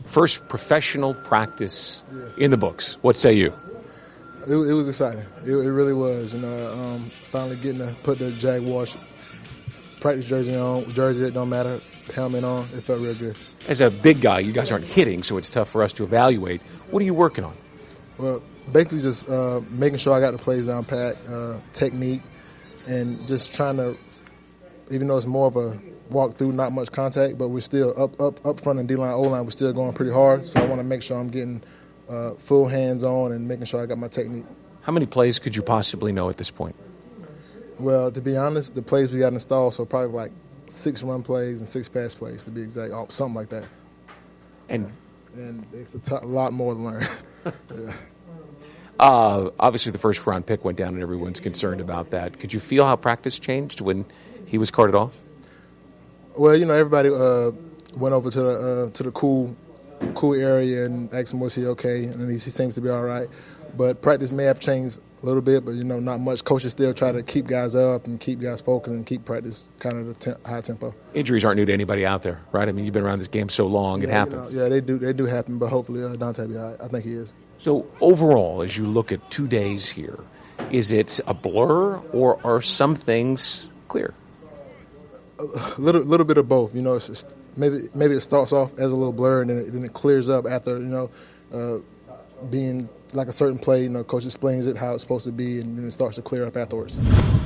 First professional practice in the books. What say you? It was exciting. It really was. Finally getting to put the Jaguars practice jersey on, jersey that don't matter, helmet on. It felt real good. As a big guy, you guys aren't hitting, so it's tough for us to evaluate. What are you working on? Well, basically just making sure I got the plays down pat, technique, and just trying to, even though it's more of a walk through, not much contact, but we're still up front in D-line, O-line, we're still going pretty hard. So I want to make sure I'm getting full hands on and making sure I got my technique. How many plays could you possibly know at this point? Well, to be honest, the plays we got installed, so probably like 6 run plays and 6 pass plays, to be exact, something like that. And it's a lot more to learn. Yeah. Obviously, the first round pick went down, and everyone's concerned about that. Could you feel how practice changed when he was carted off? Well, everybody went over to the cool area and asked him, was he okay? And he seems to be all right. But practice may have changed a little bit, but not much. Coaches still try to keep guys up and keep guys focused and keep practice kind of the high tempo. Injuries aren't new to anybody out there, right? I mean, you've been around this game so long, it happens. They do happen, but hopefully Dante will be all right. I think he is. So overall, as you look at 2 days here, is it a blur or are some things clear? A little bit of both. It's just maybe it starts off as a little blur and then it clears up after being like a certain play. Coach explains it how it's supposed to be, and then it starts to clear up afterwards.